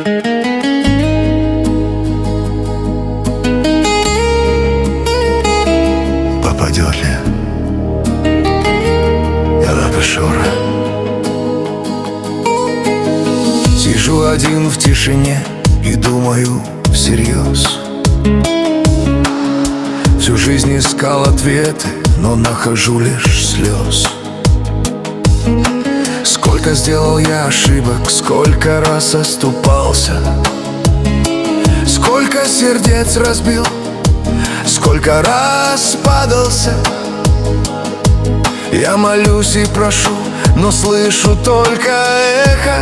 Попадет ли эта пешура? Сижу один в тишине и думаю всерьез. Всю жизнь искал ответы, но нахожу лишь слез. Сколько сделал я ошибок, сколько раз оступался, сколько сердец разбил, сколько раз падался. Я молюсь и прошу, но слышу только эхо.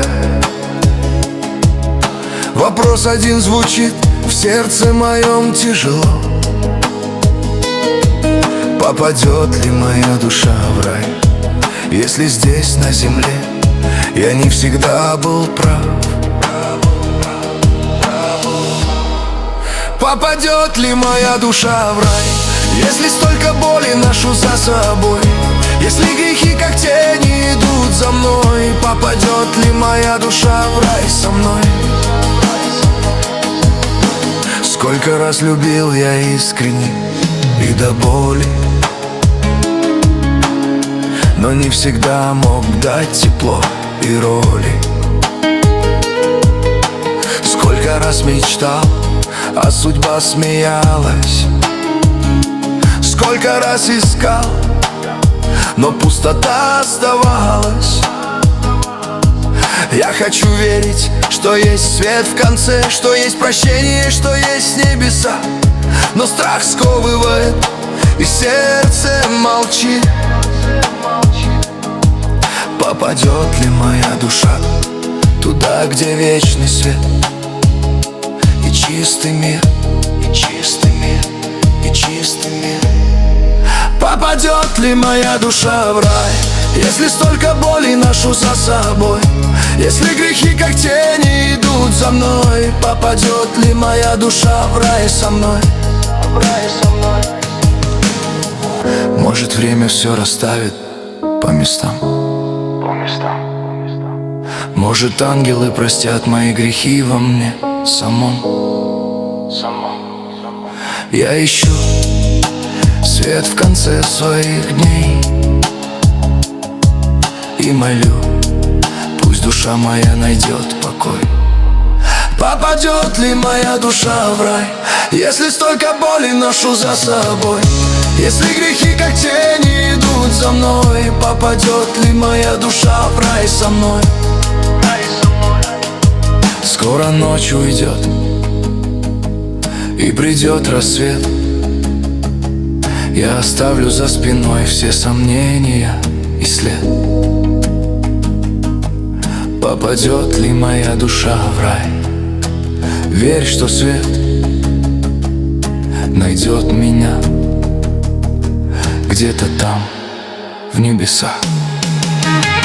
Вопрос один звучит в сердце моем тяжело: попадет ли моя душа в рай, если здесь, на земле, я не всегда был прав? Попадет ли моя душа в рай, если столько боли ношу за собой, если грехи как тени идут за мной? Попадет ли моя душа в рай со мной? Сколько раз любил я искренне и до боли, но не всегда мог дать тепло и роли. Сколько раз мечтал, а судьба смеялась. Сколько раз искал, но пустота оставалась. Я хочу верить, что есть свет в конце, что есть прощение, что есть небеса. Но страх сковывает, и сердце молчит. Попадет ли моя душа туда, где вечный свет и чистый мир, и чистый мир, и чистый мир? Попадет ли моя душа в рай, если столько боли ношу за собой, если грехи как тени идут за мной? Попадет ли моя душа в рай со мной? В рай со мной. Может, время все расставит по местам. Может, ангелы простят мои грехи во мне самом. Я ищу свет в конце своих дней и молю, пусть душа моя найдет покой. Попадет ли моя душа в рай, если столько боли ношу за собой, если грехи как тени идут за мной? Попадет ли моя душа в рай со мной? Скоро ночь уйдет и придет рассвет. Я оставлю за спиной все сомнения и след. Попадет ли моя душа в рай? Верь, что свет найдет меня где-то там, в небесах.